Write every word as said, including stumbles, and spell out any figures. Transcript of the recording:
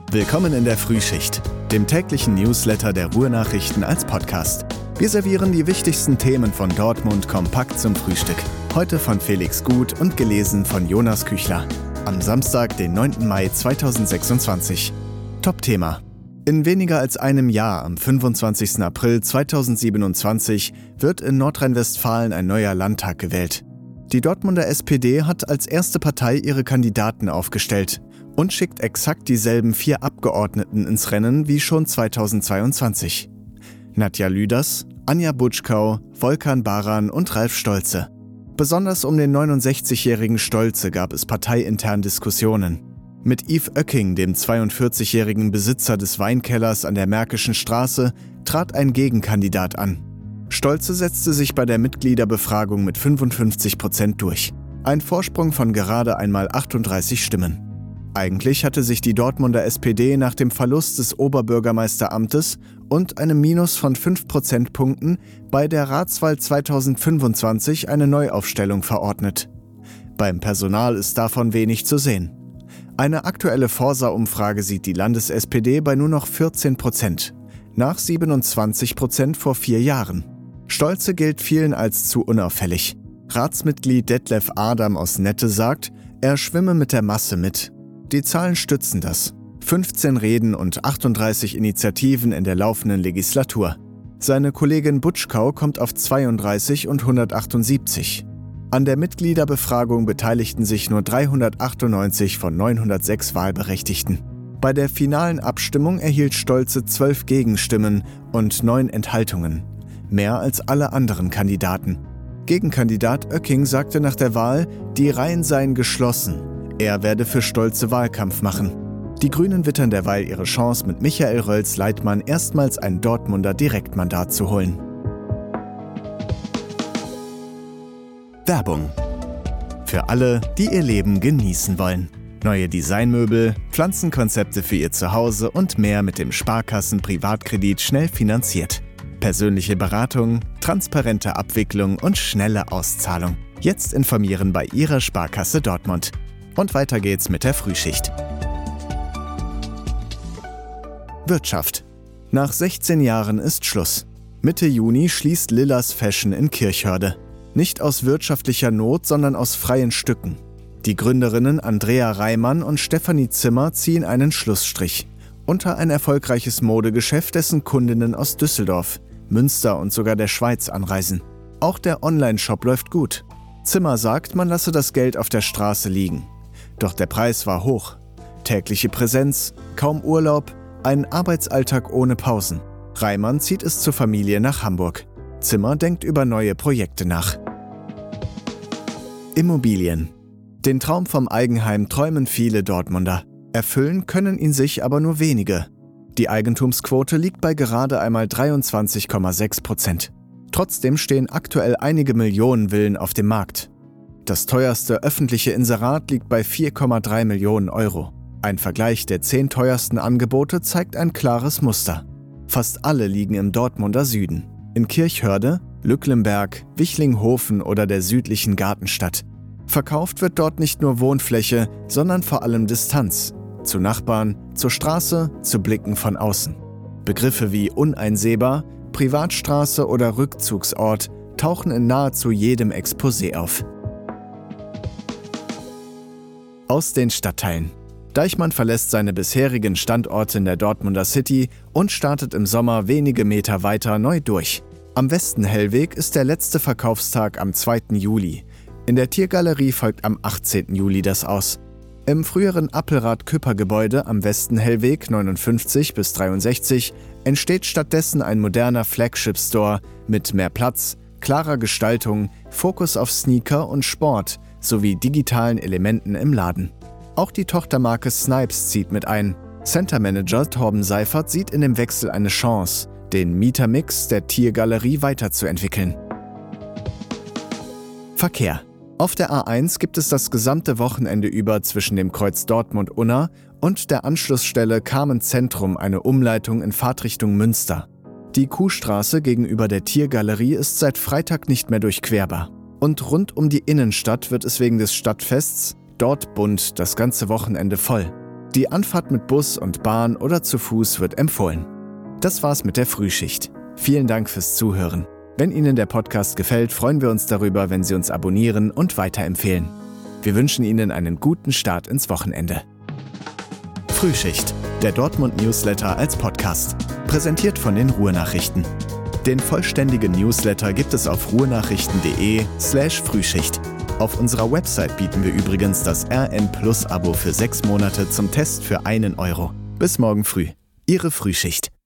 Willkommen in der Frühschicht, dem täglichen Newsletter der Ruhr-Nachrichten als Podcast. Wir servieren die wichtigsten Themen von Dortmund kompakt zum Frühstück. Heute von Felix Gut und gelesen von Jonas Küchler. Am Samstag, den neunten Mai zweitausendsechsundzwanzig. Top-Thema. In weniger als einem Jahr, am fünfundzwanzigsten April zweitausendsiebenundzwanzig, wird in Nordrhein-Westfalen ein neuer Landtag gewählt. Die Dortmunder S P D hat als erste Partei ihre Kandidaten aufgestellt und schickt exakt dieselben vier Abgeordneten ins Rennen wie schon zweitausendzweiundzwanzig. Nadja Lüders, Anja Butschkau, Volkan Baran und Ralf Stolze. Besonders um den neunundsechzigjährigen Stolze gab es parteiintern Diskussionen. Mit Yves Oecking, dem zweiundvierzigjährigen Besitzer des Weinkellers an der Märkischen Straße, trat ein Gegenkandidat an. Stolze setzte sich bei der Mitgliederbefragung mit fünfundfünfzig Prozent durch. Ein Vorsprung von gerade einmal achtunddreißig Stimmen. Eigentlich hatte sich die Dortmunder S P D nach dem Verlust des Oberbürgermeisteramtes und einem Minus von fünf Prozentpunkten bei der Ratswahl zweitausendfünfundzwanzig eine Neuaufstellung verordnet. Beim Personal ist davon wenig zu sehen. Eine aktuelle Forsa-Umfrage sieht die Landes-S P D bei nur noch vierzehn Prozent, nach siebenundzwanzig Prozent vor vier Jahren. Stolze gilt vielen als zu unauffällig. Ratsmitglied Detlef Adam aus Nette sagt, er schwimme mit der Masse mit. Die Zahlen stützen das. fünfzehn Reden und achtunddreißig Initiativen in der laufenden Legislatur. Seine Kollegin Butschkau kommt auf zweiunddreißig und hundertachtundsiebzig. An der Mitgliederbefragung beteiligten sich nur dreihundertachtundneunzig von neunhundertsechs Wahlberechtigten. Bei der finalen Abstimmung erhielt Stolze zwölf Gegenstimmen und neun Enthaltungen. Mehr als alle anderen Kandidaten. Gegenkandidat Oecking sagte nach der Wahl, die Reihen seien geschlossen. Er werde für Stolze Wahlkampf machen. Die Grünen wittern derweil ihre Chance, mit Michael Rölz-Leitmann erstmals ein Dortmunder Direktmandat zu holen. Werbung. Für alle, die ihr Leben genießen wollen. Neue Designmöbel, Pflanzenkonzepte für ihr Zuhause und mehr mit dem Sparkassen-Privatkredit schnell finanziert. Persönliche Beratung, transparente Abwicklung und schnelle Auszahlung. Jetzt informieren bei Ihrer Sparkasse Dortmund. Und weiter geht's mit der Frühschicht. Wirtschaft. Nach sechzehn Jahren ist Schluss. Mitte Juni schließt Lillas Fashion in Kirchhörde. Nicht aus wirtschaftlicher Not, sondern aus freien Stücken. Die Gründerinnen Andrea Reimann und Stefanie Zimmer ziehen einen Schlussstrich. Unter ein erfolgreiches Modegeschäft, dessen Kundinnen aus Düsseldorf, Münster und sogar der Schweiz anreisen. Auch der Online-Shop läuft gut. Zimmer sagt, man lasse das Geld auf der Straße liegen. Doch der Preis war hoch. Tägliche Präsenz, kaum Urlaub, ein Arbeitsalltag ohne Pausen. Reimann zieht es zur Familie nach Hamburg. Zimmer denkt über neue Projekte nach. Immobilien. Den Traum vom Eigenheim träumen viele Dortmunder. Erfüllen können ihn sich aber nur wenige. Die Eigentumsquote liegt bei gerade einmal dreiundzwanzig Komma sechs Prozent. Trotzdem stehen aktuell einige Millionen Villen auf dem Markt. Das teuerste öffentliche Inserat liegt bei vier Komma drei Millionen Euro. Ein Vergleich der zehn teuersten Angebote zeigt ein klares Muster. Fast alle liegen im Dortmunder Süden. In Kirchhörde, Lücklenberg, Wichlinghofen oder der südlichen Gartenstadt. Verkauft wird dort nicht nur Wohnfläche, sondern vor allem Distanz. Zu Nachbarn, zur Straße, zu Blicken von außen. Begriffe wie uneinsehbar, Privatstraße oder Rückzugsort tauchen in nahezu jedem Exposé auf. Aus den Stadtteilen. Deichmann verlässt seine bisherigen Standorte in der Dortmunder City und startet im Sommer wenige Meter weiter neu durch. Am Westenhellweg ist der letzte Verkaufstag am zweiten Juli. In der Tiergalerie folgt am achtzehnten Juli das Aus. Im früheren Appelrad-Küpper-Gebäude am Westenhellweg neunundfünfzig bis dreiundsechzig entsteht stattdessen ein moderner Flagship-Store mit mehr Platz, klarer Gestaltung, Fokus auf Sneaker und Sport sowie digitalen Elementen im Laden. Auch die Tochtermarke Snipes zieht mit ein. Center-Manager Torben Seifert sieht in dem Wechsel eine Chance, den Mietermix der Tiergalerie weiterzuentwickeln. Verkehr. Auf der A eins gibt es das gesamte Wochenende über zwischen dem Kreuz Dortmund-Unna und der Anschlussstelle Carmen-Zentrum eine Umleitung in Fahrtrichtung Münster. Die Kuhstraße gegenüber der Tiergalerie ist seit Freitag nicht mehr durchquerbar. Und rund um die Innenstadt wird es wegen des Stadtfests, dort bunt, das ganze Wochenende voll. Die Anfahrt mit Bus und Bahn oder zu Fuß wird empfohlen. Das war's mit der Frühschicht. Vielen Dank fürs Zuhören. Wenn Ihnen der Podcast gefällt, freuen wir uns darüber, wenn Sie uns abonnieren und weiterempfehlen. Wir wünschen Ihnen einen guten Start ins Wochenende. Frühschicht, der Dortmund-Newsletter als Podcast. Präsentiert von den Ruhrnachrichten. Den vollständigen Newsletter gibt es auf ruhrnachrichten.de slash Frühschicht. Auf unserer Website bieten wir übrigens das R N Plus Abo für sechs Monate zum Test für einen Euro. Bis morgen früh. Ihre Frühschicht.